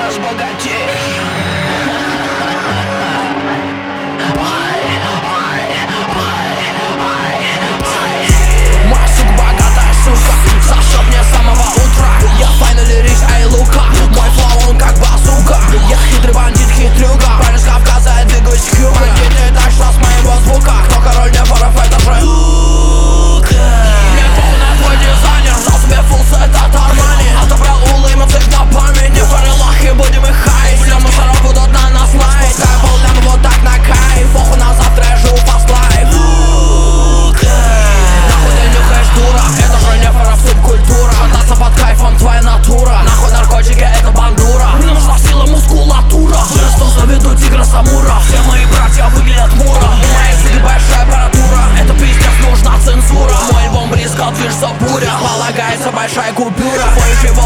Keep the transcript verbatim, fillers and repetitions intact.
разбогатеешь. Моя сука богатая сука, зашёт мне с самого утра. Я finally rich, ай лука. Мой флоу он как базука. Я хитрый бандит, хитрюга. Парень с Кавказа, я двигаюсь к югу. Бандиты, так что с моего звука. Кто король не воров, это же Лука. Мне похуй на твой дизайнер. Взял себе фулл сет от Армани. Отобрал улы, эмоций на память. Не фарилах и будем их хайт. Все мусоров будут на нас лайт. Спускаю поллян вот так на кайф. Похуй на завтра, я живу fast life. Лука. Нахуй ты нюхаешь, дура. Это же не фаров субкультура. Кататься под кайфом твоя натура. Нахуй наркотики, это бандура. Мне нужна сила, мускулатура. Вырасту, заведу тигра Самура. Все мои братья выглядят мура. У моей суки большая аппаратура. Это пиздец, нужна цензура. Мой альбом близко, движется буря. Полагается большая купюра. Твой живот